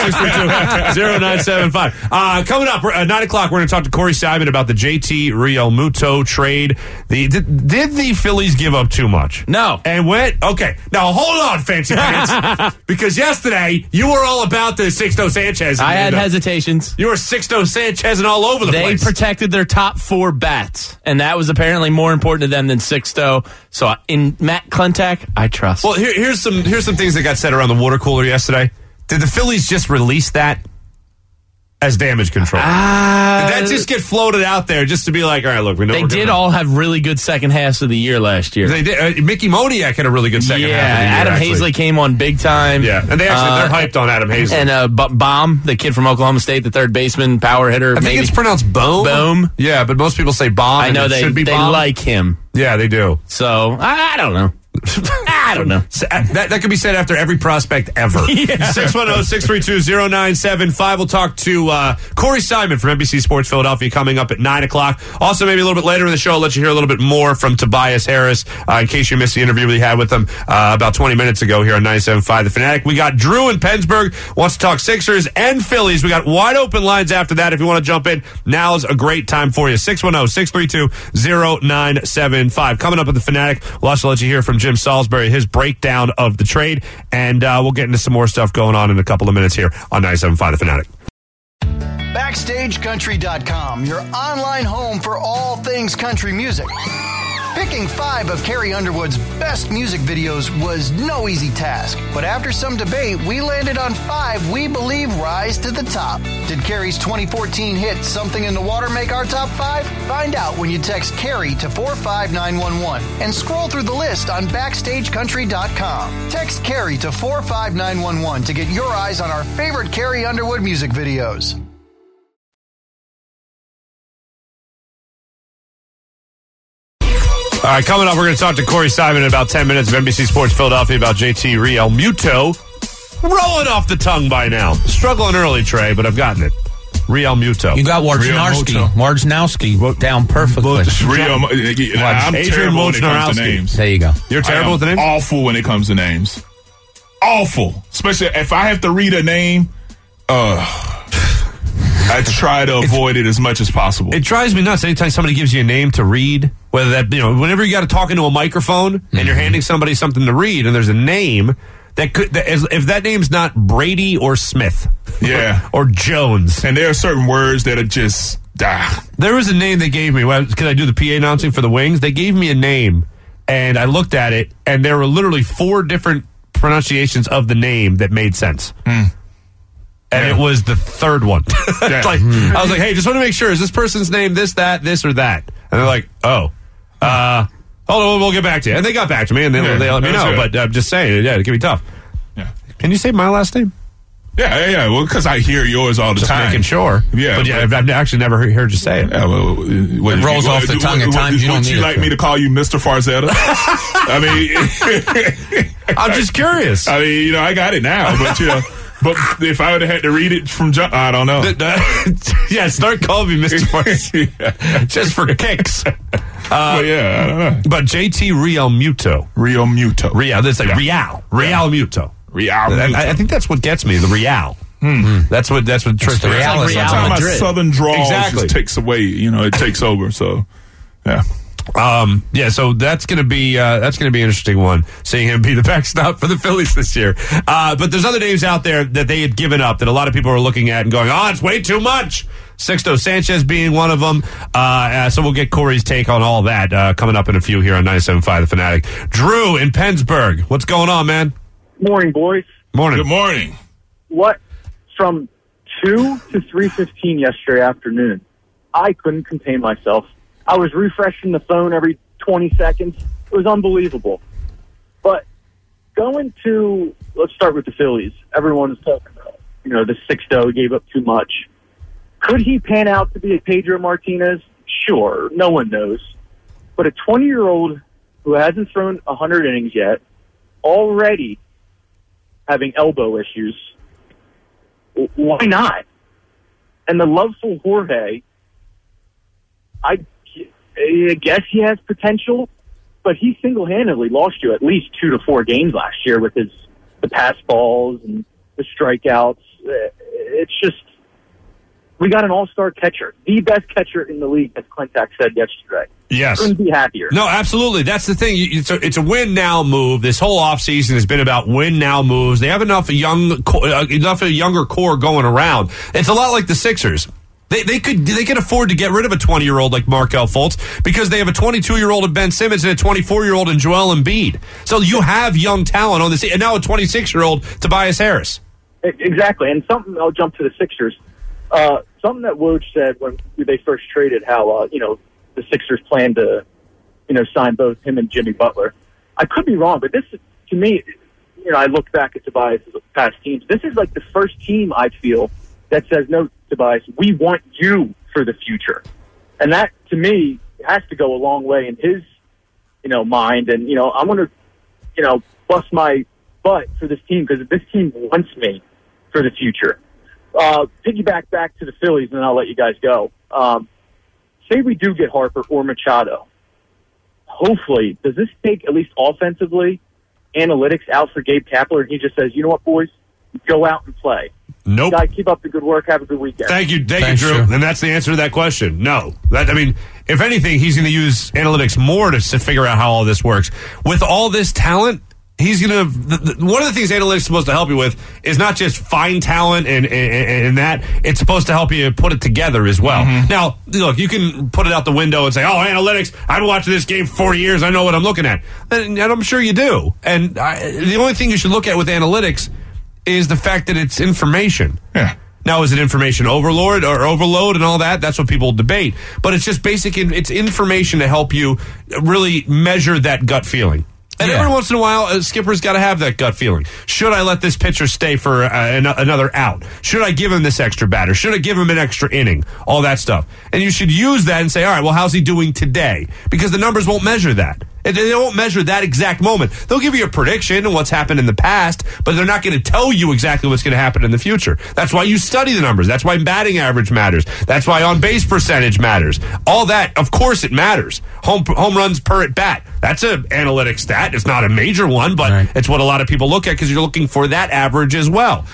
[SPEAKER 3] 610-632-0975. Coming up, 9 o'clock, we're going to talk to Corey Simon about the JT Realmuto trade. Did the Phillies give up too much?
[SPEAKER 4] No.
[SPEAKER 3] And okay. Now, hold on, Fancy Pants. Because yesterday, you were all about the Sixto Sanchez.
[SPEAKER 4] I had hesitations.
[SPEAKER 3] You were Sixto Sanchez and all over the place.
[SPEAKER 4] They protected their top 4 bats, and that was apparently more important to them than Sixto. So in Matt Klentak, I trust.
[SPEAKER 3] Well, here's some things that got said around the water cooler yesterday. Did the Phillies just release that as damage control? Did that just get floated out there just to be like, all right, look, we know
[SPEAKER 4] they did all have really good second halves of the year last year.
[SPEAKER 3] They did. Mickey Moniak had a really good second half of the year.
[SPEAKER 4] Adam Hazley came on big time.
[SPEAKER 3] Yeah, and they're hyped on Adam Hazley.
[SPEAKER 4] And Baum, the kid from Oklahoma State, the third baseman, power hitter.
[SPEAKER 3] I think it's pronounced Bohm.
[SPEAKER 4] Bohm.
[SPEAKER 3] Yeah, but most people say Baum.
[SPEAKER 4] I know they like him.
[SPEAKER 3] Yeah, they do.
[SPEAKER 4] So I don't know. I don't know.
[SPEAKER 3] That could be said after every prospect ever. 610-632-0975. We'll talk to Corey Simon from NBC Sports Philadelphia coming up at 9 o'clock. Also, maybe a little bit later in the show, I'll let you hear a little bit more from Tobias Harris in case you missed the interview we had with him about 20 minutes ago here on 97.5 The Fanatic. We got Drew in Pennsburg, wants to talk Sixers and Phillies. We got wide open lines after that. If you want to jump in, now's a great time for you. 610-632-0975. Coming up at The Fanatic, we'll also let you hear from Jim Salisbury, his breakdown of the trade, and we'll get into some more stuff going on in a couple of minutes here on 97.5 The Fanatic.
[SPEAKER 7] BackstageCountry.com, your online home for all things country music. Picking 5 of Carrie Underwood's best music videos was no easy task, but after some debate, we landed on 5 we believe rise to the top. Did Carrie's 2014 hit Something in the Water make our top 5? Find out when you text Carrie to 45911 and scroll through the list on BackstageCountry.com. Text Carrie to 45911 to get your eyes on our favorite Carrie Underwood music videos.
[SPEAKER 3] All right, coming up, we're going to talk to Corey Simon in about 10 minutes of NBC Sports Philadelphia about JT Realmuto. Rolling off the tongue by now. Struggling early, Trey, but I've gotten it. Realmuto.
[SPEAKER 2] You got Wojnarowski down perfectly.
[SPEAKER 1] I'm terrible when it comes to names.
[SPEAKER 2] There you go.
[SPEAKER 3] You're terrible with the names?
[SPEAKER 1] Awful when it comes to names. Awful. Especially if I have to read a name, I try to avoid it as much as possible.
[SPEAKER 3] It drives me nuts anytime somebody gives you a name to read, whether that, whenever you got to talk into a microphone and you're handing somebody something to read and there's a name, if that name's not Brady or Smith,
[SPEAKER 1] Yeah.
[SPEAKER 3] or Jones,
[SPEAKER 1] And there are certain words that are just
[SPEAKER 3] there was a name they gave me. Because I do the PA announcing for the Wings, they gave me a name, and I looked at it, and there were literally 4 different pronunciations of the name that made sense. And it was the third one. I was like, hey, just want to make sure, is this person's name this, that, this, or that? And they're like, hold on, we'll get back to you. And they got back to me, and they let me know. But I'm just saying, it can be tough.
[SPEAKER 1] Yeah.
[SPEAKER 3] Can you say my last name?
[SPEAKER 1] Yeah. Well, because I hear yours all the
[SPEAKER 3] Just
[SPEAKER 1] time.
[SPEAKER 3] making sure.
[SPEAKER 1] Yeah.
[SPEAKER 3] But I've actually never heard you say it.
[SPEAKER 1] Yeah, well,
[SPEAKER 2] It rolls off the tongue at times. You don't
[SPEAKER 1] Would
[SPEAKER 2] need
[SPEAKER 1] you
[SPEAKER 2] it
[SPEAKER 1] like
[SPEAKER 2] to.
[SPEAKER 1] me to call you Mr. Farzetta? I mean,
[SPEAKER 3] I'm just curious.
[SPEAKER 1] I mean, I got it now, but but if I would have had to read it from jump, I don't know.
[SPEAKER 3] Yeah, start calling me Mr. Farsi. Just for kicks.
[SPEAKER 1] I don't know.
[SPEAKER 3] But JT Real Muto.
[SPEAKER 1] Real Muto.
[SPEAKER 3] Real. That's like Real. Real Muto.
[SPEAKER 1] Real
[SPEAKER 3] I
[SPEAKER 1] Muto.
[SPEAKER 3] think that's what gets me, the Real. That's what tricks
[SPEAKER 2] the
[SPEAKER 3] me.
[SPEAKER 2] Real.
[SPEAKER 1] Sometimes my
[SPEAKER 4] Madrid.
[SPEAKER 1] southern drawl
[SPEAKER 3] Exactly.
[SPEAKER 1] just takes away, it takes over. So, yeah.
[SPEAKER 3] So that's gonna be an interesting one, seeing him be the backstop for the Phillies this year. But there's other names out there that they had given up that a lot of people are looking at and going, it's way too much. Sixto Sanchez being one of them. So we'll get Corey's take on all that coming up in a few here on 97.5 The Fanatic. Drew in Pennsburg, what's going on, man?
[SPEAKER 10] Morning, boys.
[SPEAKER 3] Morning.
[SPEAKER 1] Good morning.
[SPEAKER 10] What? From 2 to 3:15 yesterday afternoon, I couldn't contain myself. I was refreshing the phone every 20 seconds. It was unbelievable. But going to, let's start with the Phillies. Everyone's talking about, the Sixto gave up too much. Could he pan out to be a Pedro Martinez? Sure. No one knows. But a 20-year-old who hasn't thrown 100 innings yet, already having elbow issues, why not? And the loveful Jorge, I guess he has potential, but he single-handedly lost you at least 2 to 4 games last year with the pass balls and the strikeouts. It's just, we got an all-star catcher, the best catcher in the league, as Klentak said yesterday.
[SPEAKER 3] Yes.
[SPEAKER 10] Couldn't be happier.
[SPEAKER 3] No, absolutely. That's the thing. It's a win-now move. This whole offseason has been about win-now moves. They have enough younger core going around. It's a lot like the Sixers. They could afford to get rid of a 20-year-old like Markelle Fultz because they have a 22-year-old in Ben Simmons and a 24-year-old in Joel Embiid. So you have young talent on this team, and now a 26-year-old Tobias Harris.
[SPEAKER 10] Exactly. And something, I'll jump to the Sixers. Something that Woj said when they first traded, how, the Sixers plan to, sign both him and Jimmy Butler. I could be wrong, but this, to me, I look back at Tobias' past teams. This is like the first team, I feel, that says, no, Tobias, we want you for the future. And that, to me, has to go a long way in his, mind. And, I'm going to, bust my butt for this team because this team wants me for the future. Piggyback back to the Phillies, and then I'll let you guys go. Say we do get Harper or Machado. Hopefully, does this take, at least offensively, analytics out for Gabe Kapler, and he just says, you know what, boys? Go out and play.
[SPEAKER 3] Nope.
[SPEAKER 10] Guys, keep up the good work. Have a good weekend.
[SPEAKER 3] Thank you,
[SPEAKER 2] Thanks,
[SPEAKER 3] Drew.
[SPEAKER 2] Drew.
[SPEAKER 3] And that's the answer to that question. No. If anything, he's going to use analytics more to figure out how all this works. With all this talent, he's going to. One of the things analytics is supposed to help you with is not just find talent and that. It's supposed to help you put it together as well. Mm-hmm. Now, look, you can put it out the window and say, analytics, I've been watching this game for 40 years. I know what I'm looking at. And I'm sure you do. And the only thing you should look at with analytics is the fact that it's information.
[SPEAKER 1] Yeah.
[SPEAKER 3] Now, is it information overload and all that? That's what people debate. But it's just it's information to help you really measure that gut feeling. And every once in a while, a skipper's got to have that gut feeling. Should I let this pitcher stay for another out? Should I give him this extra batter? Should I give him an extra inning? All that stuff. And you should use that and say, all right, well, how's he doing today? Because the numbers won't measure that. They won't measure that exact moment. They'll give you a prediction of what's happened in the past, but they're not going to tell you exactly what's going to happen in the future. That's why you study the numbers. That's why batting average matters. That's why on-base percentage matters. All that, of course it matters. Home runs per at bat. That's an analytic stat. It's not a major one, but It's what a lot of people look at because you're looking for that average as well.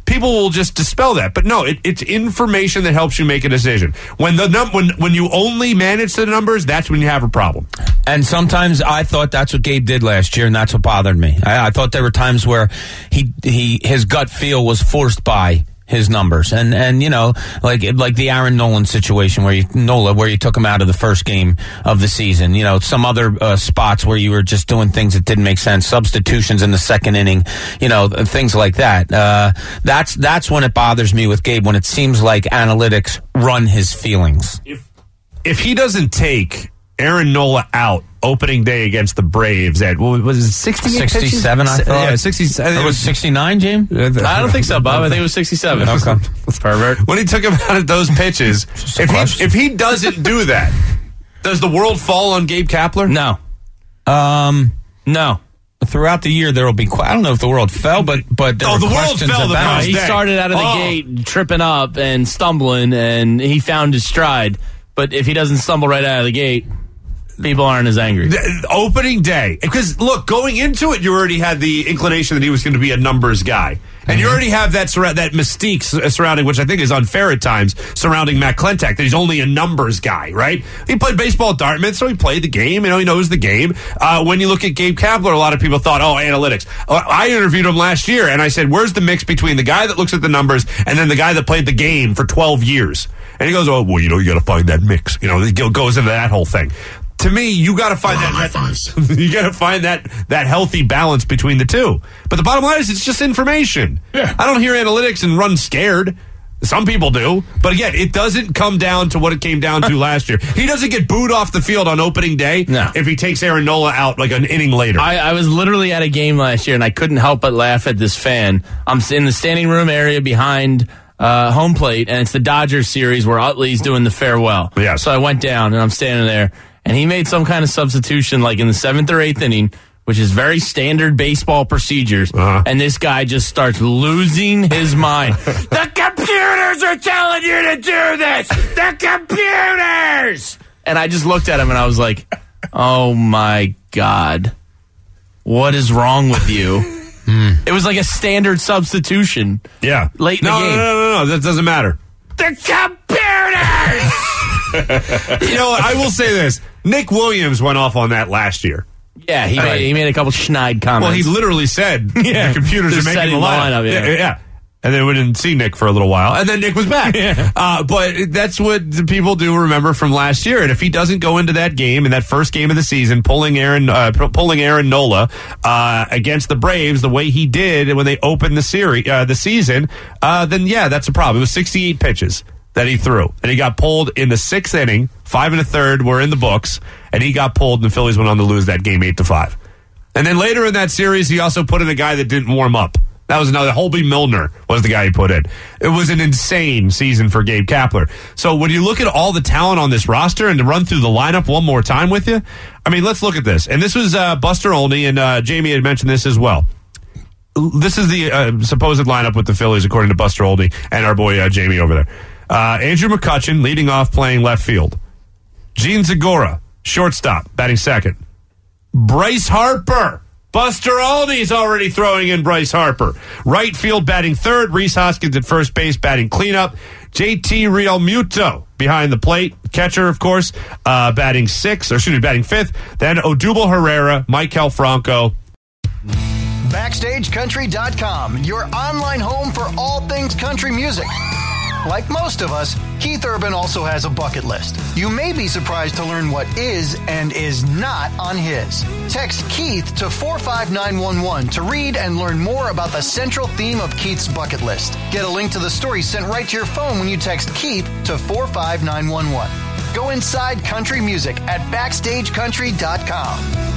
[SPEAKER 3] people will just dispel that. But no, it's information that helps you make a decision. When you only manage the numbers, that's when you have a problem.
[SPEAKER 2] And sometimes I thought that's what Gabe did last year, and that's what bothered me. I thought there were times where his gut feel was forced by his numbers, and you know, like the Aaron Nola situation where you took him out of the first game of the season. You know, some other spots where you were just doing things that didn't make sense, substitutions in the second inning. You know, things like that. That's when it bothers me with Gabe, when it seems like analytics run his feelings.
[SPEAKER 3] If he doesn't take Aaron Nola out opening day against the Braves at, what was it, 68
[SPEAKER 2] 67,
[SPEAKER 3] pitches?
[SPEAKER 2] I thought.
[SPEAKER 3] Yeah, 67.
[SPEAKER 2] It was 69, James?
[SPEAKER 4] I don't think so, Bob. I think it was 67.
[SPEAKER 2] Okay.
[SPEAKER 4] Pervert.
[SPEAKER 3] When he took him out of those pitches, if he doesn't do that, does the world fall on Gabe Kapler?
[SPEAKER 4] No. No.
[SPEAKER 2] Throughout the year, there will be. I don't know if the world fell, but there were
[SPEAKER 3] the world
[SPEAKER 2] questions
[SPEAKER 3] fell the
[SPEAKER 2] about.
[SPEAKER 3] first
[SPEAKER 4] He
[SPEAKER 3] day.
[SPEAKER 4] started out of the gate tripping up and stumbling, and he found his stride. But if he doesn't stumble right out of the gate, people aren't as angry.
[SPEAKER 3] Opening day. Because, look, going into it, you already had the inclination that he was going to be a numbers guy. And you already have that mystique surrounding, which I think is unfair at times, surrounding Matt Klentak, that he's only a numbers guy, right? He played baseball at Dartmouth, so he played the game. You know, he knows the game. When you look at Gabe Kapler, a lot of people thought, analytics. I interviewed him last year, and I said, where's the mix between the guy that looks at the numbers and then the guy that played the game for 12 years? And he goes, you got to find that mix. You know, he goes into that whole thing. To me, you got to find you got to find that healthy balance between the two. But the bottom line is, it's just information.
[SPEAKER 1] Yeah.
[SPEAKER 3] I don't hear analytics and run scared. Some people do, but again, it doesn't come down to what it came down to last year. He doesn't get booed off the field on opening day if he takes Aaron Nola out like an inning later.
[SPEAKER 4] I was literally at a game last year, and I couldn't help but laugh at this fan. I'm in the standing room area behind home plate, and it's the Dodgers series where Utley's doing the farewell.
[SPEAKER 3] Yeah.
[SPEAKER 4] So I went down, and I'm standing there. And he made some kind of substitution like in the 7th or 8th inning, which is very standard baseball procedures. And this guy just starts losing his mind. The computers are telling you to do this! The computers! And I just looked at him and I was like, oh my God. What is wrong with you? It was like a standard substitution.
[SPEAKER 3] Yeah.
[SPEAKER 4] Late in the game.
[SPEAKER 3] No. That doesn't matter.
[SPEAKER 4] The computers!
[SPEAKER 3] You know what? I will say this. Nick Williams went off on that last year.
[SPEAKER 4] Yeah, he made a couple schneid comments.
[SPEAKER 3] Well, he literally said the computers are making the lineup. Yeah. And then we didn't see Nick for a little while. And then Nick was back. But that's what the people do remember from last year. And if he doesn't go into that game, in that first game of the season, pulling Aaron Nola against the Braves the way he did when they opened the season, then that's a problem. It was 68 pitches that he threw. And he got pulled in the 6th inning. 5 1/3 were in the books. And he got pulled, and the Phillies went on to lose that game 8-5. And then later in that series, he also put in a guy that didn't warm up. That was another. Holby Milner was the guy he put in. It was an insane season for Gabe Kapler. So when you look at all the talent on this roster, and to run through the lineup one more time with you, I mean, let's look at this. And this was Buster Olney, and Jamie had mentioned this as well. This is the supposed lineup with the Phillies, according to Buster Olney and our boy Jamie over there. Andrew McCutchen leading off, playing left field. Gene Zagora, shortstop, batting second. Bryce Harper. Buster Olney's already throwing in Bryce Harper. Right field, batting third. Rhys Hoskins at first base, batting cleanup. JT Realmuto behind the plate. Catcher, of course, batting fifth. Then Odubel Herrera, Maikel Franco.
[SPEAKER 7] BackstageCountry.com, your online home for all things country music. Like most of us, Keith Urban also has a bucket list. You may be surprised to learn what is and is not on his. Text Keith to 45911 to read and learn more about the central theme of Keith's bucket list. Get a link to the story sent right to your phone when you text Keith to 45911. Go inside country music at BackstageCountry.com.